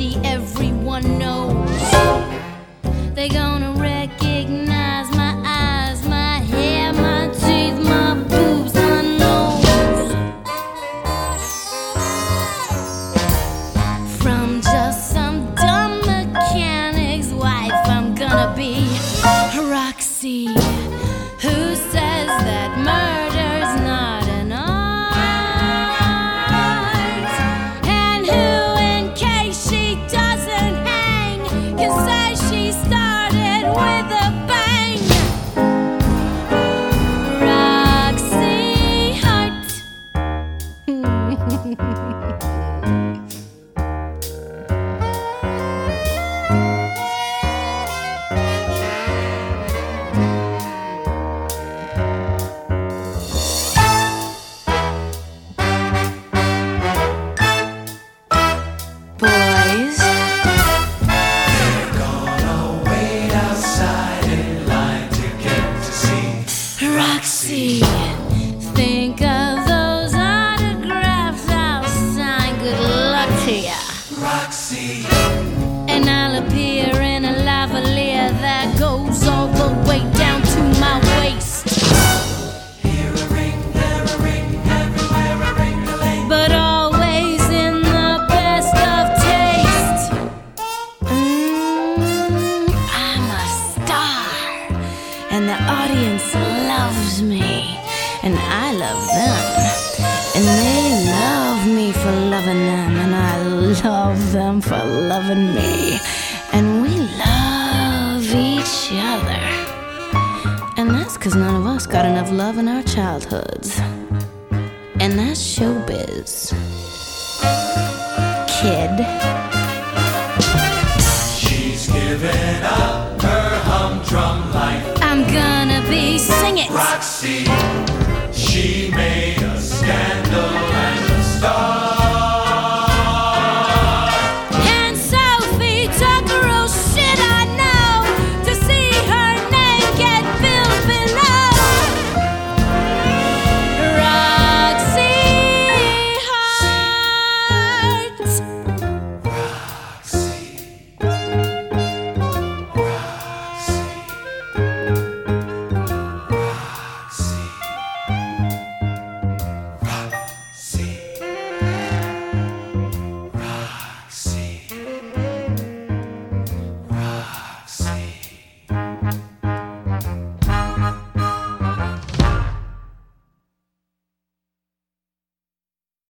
Roxy, everyone knows. They're gonna recognize my eyes, my hair, my teeth, my boobs, my nose. From just some dumb mechanic's wife, I'm gonna be Roxy, who says that murder's not an art, and who, in case she doesn't hang, can say she started with a bang. Roxy Hart. Boys, They're gonna wait outside in line to get to see Roxy, think of those autographs I'll sign. Good luck to ya. Roxy. And I'll appear in a lavalier that goes all the way down to my waist. Here a ring, there a ring, everywhere a ring-a-ling. But always in the best of taste. I'm a star, and the audience loves me, and I love them, and they love me for loving them, and I love them for loving me, and we love each other. And that's 'cause none of us got enough love in our childhoods. And that's showbiz, kid. She's given up.